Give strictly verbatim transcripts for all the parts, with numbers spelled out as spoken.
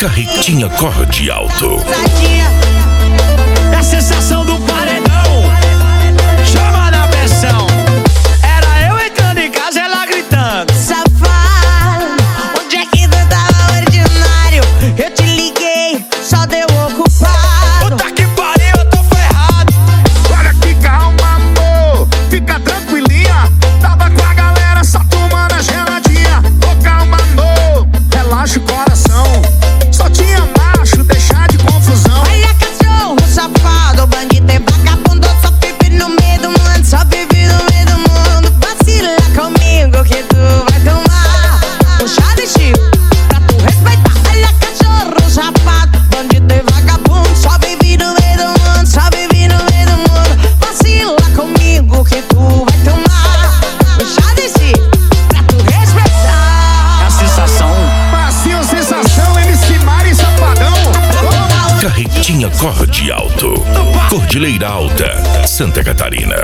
Carretinha Corde Alto. É a sensação do paredão. Chama na pressão. Era eu entrando em casa, ela gritando: safado, onde é que tu tava ordinário? Eu te liguei, só deu ocupado. Puta que pariu, eu tô ferrado. Olha que calma, amor, fica tranquilinha. Tava com a galera só tomando a geladinha. Ô, calma, amor, relaxa o coração. Só tinha macho, deixar de confusão. Olha cachorro, safado, bandido e vagabundo. Só vive no meio do mundo, só vive no meio do mundo. Vacila comigo que tu vai tomar um chá de chico pra tu respeitar. Olha cachorro, safado, bandido e vagabundo. Só vive no meio do mundo, só vive no meio do mundo. Vacila comigo que tu vai tomar um chá de chico pra tu respeitar. É a sensação. Passinho, sensação, M C Mari Safadão. Carretinha Corde Alto. Cordilheira Alta, Santa Catarina.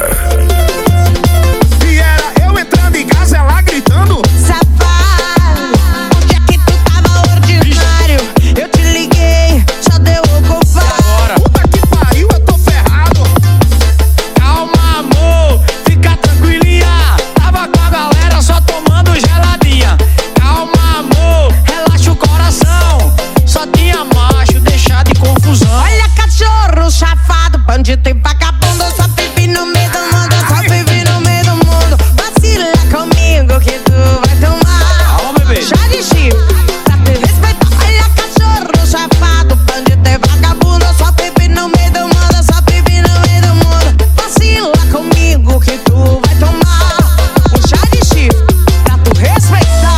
E era eu entrando em casa, ela gritando: Safado, onde é que tu tava ordinário? Eu te liguei, só deu ocupado. puta que pariu, eu tô ferrado. Calma, amor, fica tranquilinha. Tava com a galera só tomando geladinha. Calma, amor, relaxa o coração. Só tinha macho, deixar de confusão. Olha cachorro, safado, bandido e vagabundo. Só vive no meio do mundo, só vive no meio do mundo. Vacila comigo que tu vai tomar Calma, bebê. chá de chico pra te respeitar. Olha cachorro, safado, bandido e vagabundo. Só vive no meio do mundo, só vive no meio do mundo. Vacila comigo que tu vai tomar um chá de chico pra tu respeitar.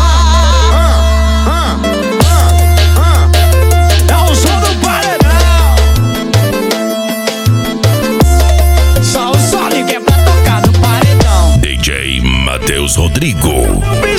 É o som do paredão. Só o Sonic é pra tocar no paredão. D J Matheus Rodrigo.